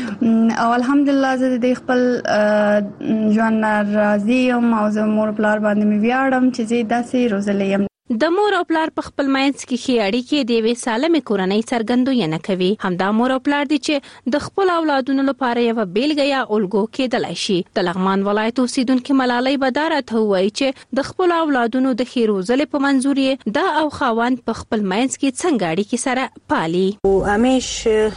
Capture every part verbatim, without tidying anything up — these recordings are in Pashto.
او الحمدلله زه د خپل ژوند راضي یم او زه مور پلار باندې مې ویاړم چې زه داسې روزلې یم. د مور او پلار په خپل مینځ کې ښې اړیکې د یوې سالمې کورنۍ څرګندونه کوي. همدا مور او پلار دي چې د خپل اولادونو لپاره یوه بیلګه یا الګو کېدلی شي. د لغمان ولایت اوسیدونکې ملالۍ به دا راته ووایي چې د خپلو اولادونو د ښې روزلې په منظور یې دا او خاوند په خپل مینځ کې څنګه اړیکې سره پالي. همیش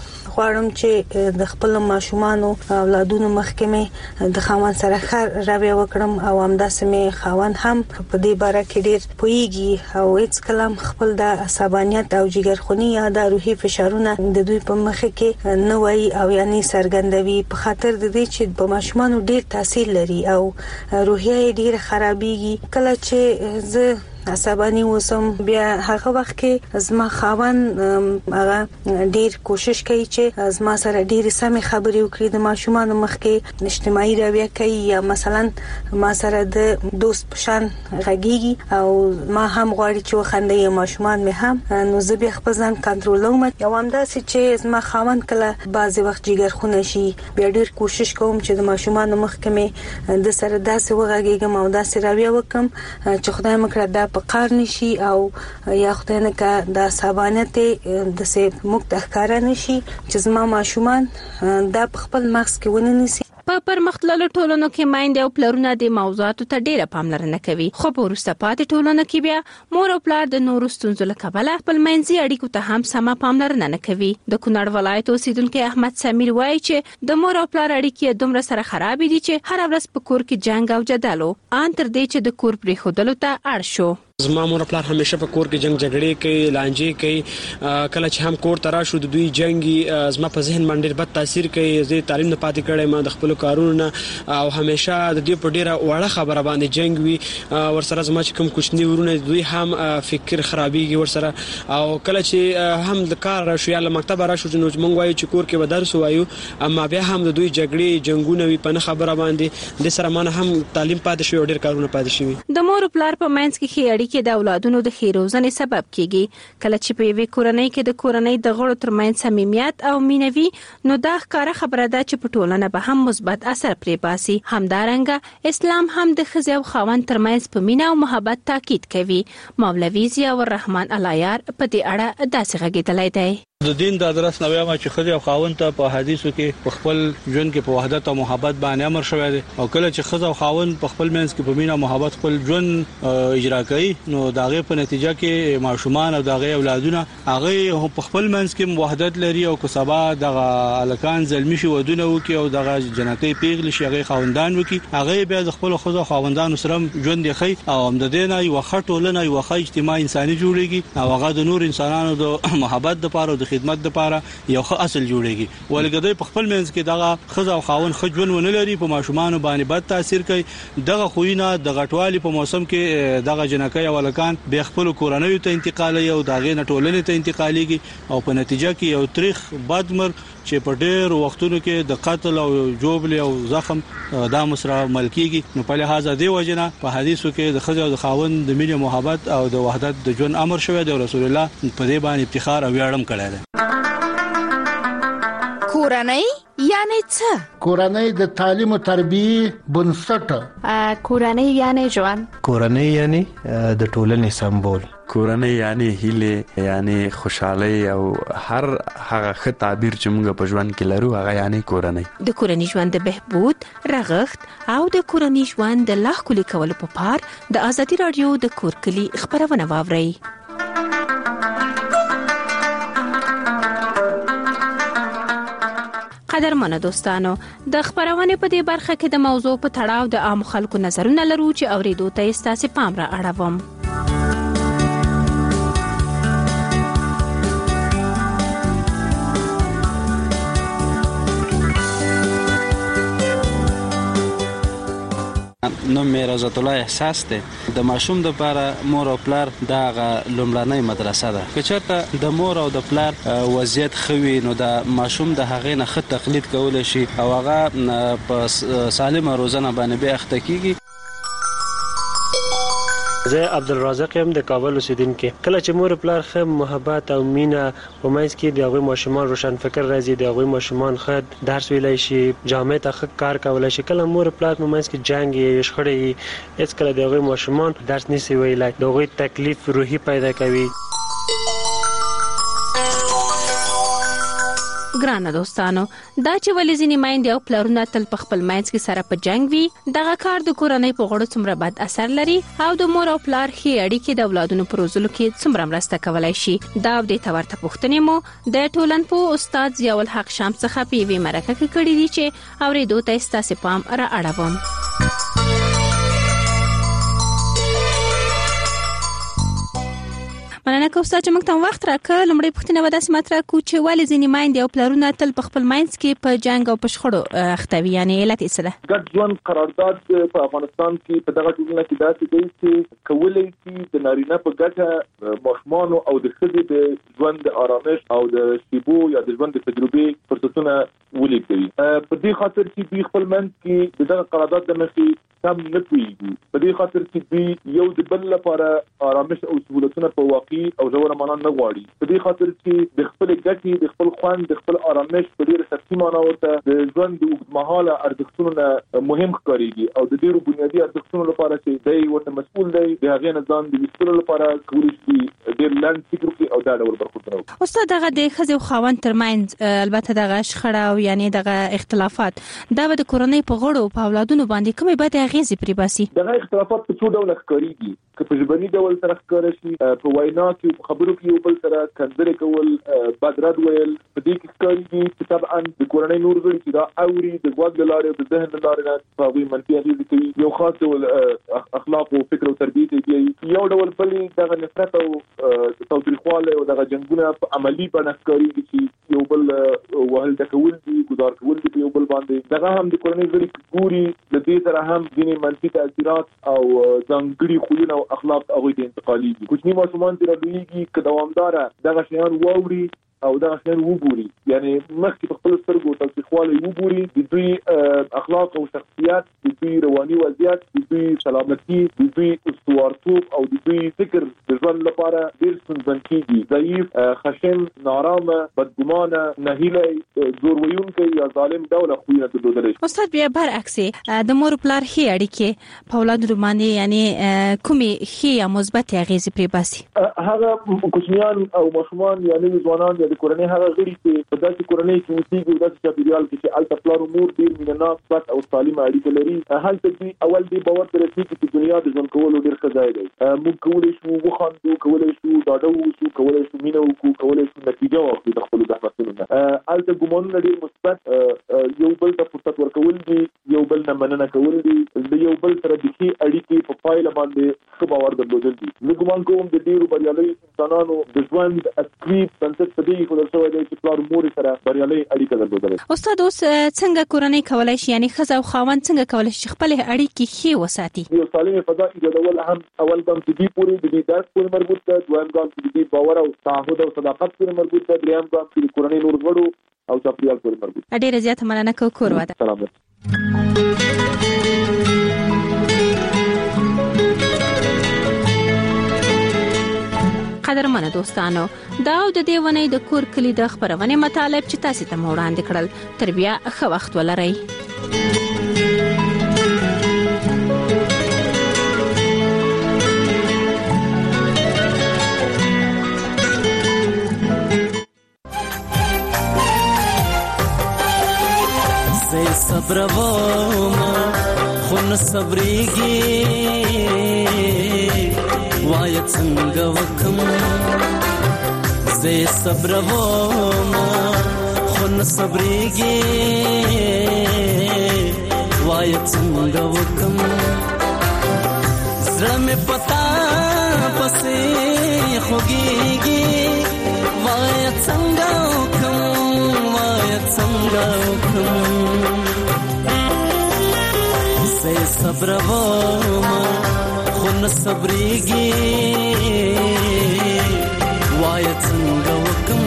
غواړم چې د خپل ماشومانو اولادونو مخکې مې د خاوند سره ښه رویه وکړم او همداسې مې خاوند هم په دې باره کې ډېر پوهیږي او هیڅ کلام خپل د عصبانیت او جګرخونی یا د روحي فشارونه د دوی په مخ کې نه وایي او یعنی سرګندوي په خاطر د دې چې په ماشومانو ډېر تاثیر لري او روحیه یې ډېر خرابېږي. کله چې زه عصبانی وسم بیا هغه وخت کې زما خاوند هغه ډیر کوشش کوي چې زما سره ډیر سمې خبرې وکړي د ماشومانو مخ کې اجتماعي رویه کوي یا مثلا ما سره د دوست پشان غږیږي او ما هم غواړي چې وخندي ماشومان مې هم نو زه بیا خپل ځان کنټرولوم یو همداسې چې زما خاوند کله بعضی وخت جګرخونه شي بیا ډیر کوشش کوم چې د ماشومانو مخ کې مې د سره داسې وغږیږم او داسې رویه وکم چې خدای مکړه دا په قار نشي او یا خدای نه کا د عصبانیت د سه مقته ښکارا نشي چې زما ماشومان دا په خپل مغز کې ونه نیسي. په پرمختللو ټولنو کې میندې او پلرونه د موضوعاتو ته ډیره پاملرنه کوي، خو په وروسته پاتې ټولنو کې بیا مور او پلار د نورو ستونزو له کبله خپل منځي اړیکو ته هم سمه پاملرنه نه کوي. د کونړ ولایت اوسیدونکي احمد سمیر وایي چې د مور او پلار اړیکې دومره سره خراب دي چې هر ورځ په کور کې جنگ او جدل او ان تر دې چې د کور پرې خودلو ته اړ شو. زما مور پلار همیشه په کور کې جنگ جګړې کوي، لانجې کوي. کله چې هم کور ته راشو د دوی جنگي زما په ذهن باندې ډېر بد تاثیر کوي. زه تعلیم نه پاتې کړم، ما د خپل کارونو او همیشه د دې په ډیره وړه خبره باندې جنگ وي. ورسره زما چې کوم کوچنی ورونه دوی هم فکر خرابېږي ورسره. او کله چې هم د کار راشو یا له مکتب راشو نو موږ وایو چې کور کې به درس وایو، اما بیا هم د دوی جګړې جنگونه وي په نه خبره باندې. د سره مانه هم تعلیم پاتې شوی او ډېر کارونه پاتې شوی. د مور پلار په منځ کې ښې اړیکې د اولادونو د ښې روزنې سبب کیږي. کله چې په یوې کورنۍ کې د کورنۍ د غړو ترمنځ صمیمیت او مینه وي نو دا ښکاره خبره ده چې په ټولنه به هم مثبت اثر پرې باسي. همدارنګه اسلام هم د ښځې او خاوند ترمنځ په مینه او محبت تاکید کوي. مولوي ضیاء الرحمن العیار په دې اړه داسې غږېدلی دی. د دین د ادرس نو وایم چې خځه او خاوند ته په حدیثو کې په خپل ژوند کې په وحدت او محبت باندې امر شوی دی، او کله چې خځه او خاوند په خپل منځ کې په مینه او محبت خپل ژوند اجرا کوي نو داغه په نتیجه کې ماشومان او داغه اولادونه هغه په خپل منځ کې وحدت لري او کسبا دغه الکان زلمی شي ودونه وکي او دغه جنکې پیغلی شي هغه خاوندان وکي هغه بیا د خپل خځه خاوندانو سره ژوند دی خي او هم د دینه یو خټولنه یو خې اجتماع انساني جوړيږي او هغه د نور انسانانو د محبت لپاره د خدمت لپاره یو ښه اصل جوړيږي. ولګدې په خپل منځ کې دغه خځه او خاوند خجون ونه لري په ماشومان باندې بد تاثیر کوي. دغه خوینه د غټوالي په موسم کې دغه جنکې او لکان به خپل کورنۍ ته انتقالي او دغه نټولنې ته انتقاليږي او په نتیجه کې یو تاریخ بدمر چې په ډېر وختونو کې د قتل او جوړبل او زخم د مسره ملکیږي. نو په لحاظ دی وجنه په حدیثو کې د خځه او د خاوند د مینې محبت او د وحدت د ژوند امر شوی دی. رسول الله په دې باندې افتخار او ویاړم کړی دی. کورنۍ یعنی څه؟ کورنۍ د تعلیم او تربیه بنسټ. کورنۍ یعنی ژوند. کورنۍ یعنی د ټولنې سمبول. کورنۍ یعنی هیله یعنی خوشحالي او هر هغه ښه تعبیر چې موږ په ژوند کې لرو هغه یعنی کورنۍ. د کورنۍ ژوند د بهبود، رغښت او د کورنۍ ژوند د لا ښکلي کولو په پار د ازادي رادیو د کور کلی خبرونه واورئ. قدرمنو دوستانو، د خبرونه په دې برخه کې د موضوع په تړاو د عام خلکو نظرونه لرو چې اوریدو ته ستاسو پام را اړوم. نو مې رضات الله احساس ده د ماشوم د لپاره مور او پلار دغه لومړنۍ مدرسه ده. که چېرته د مور او د پلار وضعیت خوي نو د ماشوم د هغې نه ښه تقلید کول شي او هغه په سالمه روزنه باندې به اخته کیږي. زه عبدالرزاق یم د کابل اوسیدونکی. کله چې مور پلار ښه محبت او مینه په منځ کې د هغوی ماشومان روشن فکر راځي، د هغوی ماشومان ښه درس ویلی شي، جامع ته ښه کار کولی شي. کله مور پلار په منځ کې جنګ یې شخړې یې هېڅکله د هغوی ماشومان درس نشي ویلی، د هغوی تکلیف روحي پیدا کوي. ګرانه دوستانو، دا چې ولې ځینې میندې او پلرونه تل په خپل منځ کې سره په جنگ وي، دغه کار د کورنۍ په غړو څومره بد اثر لري او د مور او پلار ښې اړیکې د اولادونو په روزلو کې څومره مرسته کولای شي. دا او دې ته ورته پوښتنې مو د ټولنپوه استاد ضیاء الحق شام څخه په یوې مرکه کې کړې دي چې اورېدو ته ستاسې پام را اړوم. مننه کوم چې موږ ته وخت راکړ. لومړی پوښتنه به داسې مطرح کړو چې ولې ځینې میندې او پلرونه تل په خپل منځ کې په جنګ او په شخړو اخته وي، یعنې علت یې څه ده؟ ګډ ژوند قرارداد په افغانستان کې په دغه ټولنه کې داسې دی چې کولی شي د نارینه په ګټه ماشومان او د ښځې د ژوند د آرامش او د شیبو یا د ژوند د تجربې فرصتونه ولیکوي. په دې خاطر چې دوی خپل منځ کې د دغه قرارداد د مخې سم نه پوهېږي، په دې خاطر چې دوی یو د بل لپاره آرامش او سهولتونه په واقعي او ژوره معنا نه غواړي، په دې خاطر چې د خپل ګټې، د خپل خوند، د خپل آرامش په ډېره سختي معنا ورته د ژوند د اوږدمهاله ارزښتونو نه مهم ښکارېږي او د ډېرو بنیادي ارزښتونو لپاره چې دی ورته مسؤل دی، د هغې نه ځان د ویستلو لپاره کولی شي ډېر لنډ فکر وکړي او دا ډول برخوردونه وکړي. استاد، دغه د ښځې او خاوند ترمنځ البته دغه شخړه او یعنې دغه اختلافات دا به د کورنۍ په غړو په اولادونو باندې کومې بدې اغېزې پرې باسي؟ دغه اختلافات په څو ډوله ښکارېږي، که په ژبني ډول سره ښکاره شي، په وینا کې په خبرو کې یو بل سره کنځلې کول، بد رد ویل، په دې کې ښکارېږي چې طبعا د کورنۍ نور غړي چې دا اوري د غوږ له لارې او د ذهن له لارې نه په هغوی منفي اغېزې کوي، یو خاص ډول اخلاق او فکر او تربیې ته بیایي. یو ډول بلې دغه نفرت او تاوتریخوالی او دغه جنګونه په عملي بڼه ښکارېږي چې یو بل وهل ډکول دي، ګزار کول دي په یو بل باندې. دغه هم د کورنۍ غړي ګوري، د دې سره هم ځینې منفي تاثیرات او ځانګړي خویونه او اخلاق هغوی ته انتقالېږي. کوچني ماشومان چې رالویږي که دوامداره دغه شیان واوري او دغه شیان وګوري، یعنې مخکې په خپلو سترګو تاوتریخوالی وګوري، د دوی اخلاق او شخصیت، د دوی رواني وضعیت، د دوی سلامتي، د دوی استوارتوب او د دوی فکر د ژوند لپاره ډېر ستونزمن کېږي. ضعیف، خشن، نارامه، بدګمانه، نهیلی، زور ویونکی یا ظالم ډوله خویونه درلودلی شي. استاد، بیا برعکس د مور پلار ښې اړیکې په اولادو باندې یعنې کومې ښې یا مثبتې اغېزې پرې باسي؟ هغه کوچنیان او ماشومان یا نوي ځوانان د کورنۍ هغه غړي چې په داسې کورنۍ کې اوسېږي او داسې چاپېریال کې چې هلته پلار او مور ډېر مینهناک، پټ او سالمه اړیکه لري، هلته دوی اول دې باور ته رسېږي چې دنیا د ژوند کولو ډېر ښه ځای دی. موږ کولی شو وخاندو، کولی شو ډاډه واوسو، کولی شو مینه وکړو، کولی شو نتیجه واخلو د خپلو زحمتونو نه. هلته ګمانونه ډېر مثبت، یو بل ته فرصت ورکول دي، یو بل نه مننه کول دي، د یو بل سره د ښې اړیکې په پایله باندې ښه باور درلودل دي. زه ګمان کوم د ډېرو بریالیو انسانانو د ژوند اصلي بنسټ په دې خدای شوی دی چې پلار مور سره بریالۍ اړیکه درلودل. استاد، اوس څنګه کورنۍ کولای شي، یعنې ښځه او خاوند څنګه کولای شي خپل اړیکې ښې وساتي؟ یو سالمه فضا ایجادول هم اول ګام چې دې پورې د دې درس پورې مربوط ده، دویم ګام چې دې باور او تعهد او صداقت پورې مربوط ده، دریم ګام چې د کورنۍ نور غړو او چاپېریال پورې مربوط ده. ډېره زیاته مننه کوم. کور واده. سلامت. قدرمنه دوستانو، دا او د دې ونې د کور کلی د خبرونې مطالب چې تاسو ته مو وړاندې کړل. تر بیا ښه وخت ولرئ. زه صبروم خو نه صبرېږي، وایه څنګه وکم؟ زه صبروم خو نه صبرېږي، وایه څنګه وکم؟ زړه مې پتا پسې خوږېږي، وایه څنګه وکم؟ وایه څنګه وکم؟ زه صبروم خو نه صبرېږي، وایه څنګه وکم؟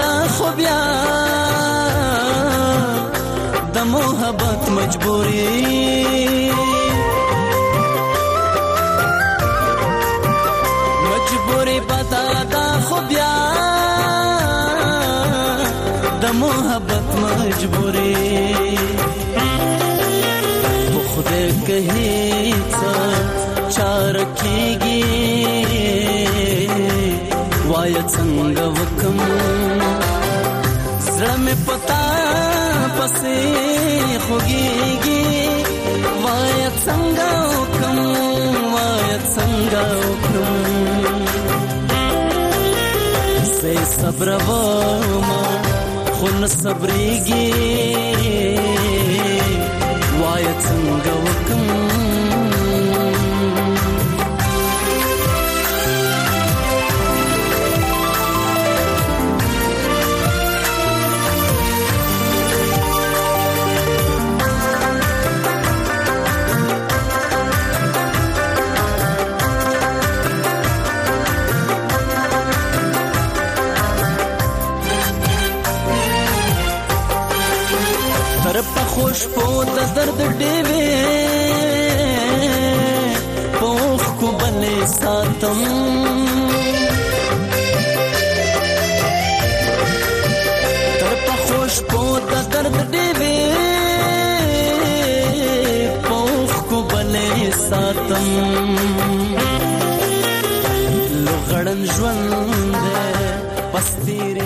دا خو بیا د محبت مجبوري مجبوري بدا دا خو بیا د محبت مجبوري خدای کہی څه چار کیږي وای څنګه وکم زړه مې پتا پسې خوږيږي وای څنګه وکم وای څنګه وکم سې صبر وما خو نه صبرېږي وای څنګه وکم خوش په د درد ډېوې پوخ کو بلې ساتم تر په خوش په د درد ډېوې پوخ کو بلې ساتم لغړن ژوند پستیر